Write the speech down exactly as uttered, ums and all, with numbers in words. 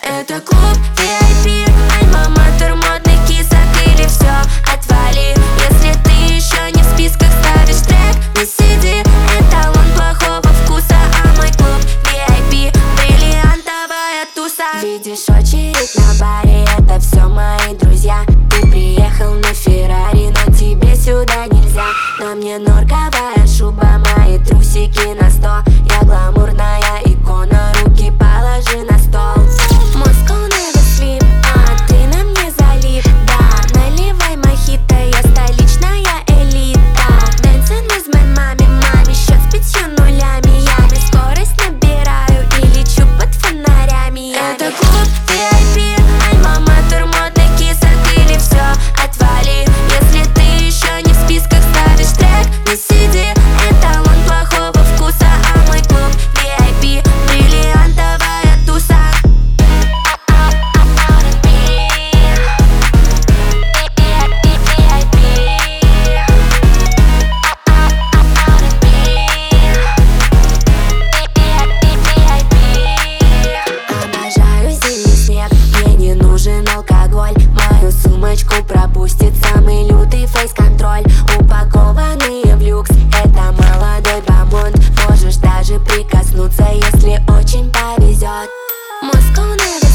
Это клуб ви ай пи, альма-матер модных кисок или все отвали. Если ты еще не в списках ставишь трек, не сиди, эталон плохого вкуса. А мой клуб ви ай пи, бриллиантовая туса. Видишь очередь на баре, это все мои друзья. Ты приехал на Феррари, но тебе сюда нельзя. На мне норковая шуба, мои трусики на сто. Я гламурная икона, руки положи на стол. Moscow never sleep, а ты на мне залип. Да, наливай мохито, я столичная элита. Dancing with my mami, маме счет с пятью нулями. Я на скорость набираю и лечу под фонарями. Это клуб ви ай пи, альма-матер модных кисок или все отвали. Если ты еще не в списках ставишь трек, не сиди, эталон плохого вкуса. А мой клуб ви ай пи, бриллиантовая туса. Обожаю зимний снег, мне не нужен алкоголь. Мою сумочку пропустит самый лютый фейс-контроль. Упакованные в люкс, это молодой бомонд. Можешь даже прикоснуться, если очень повезет. Moscow never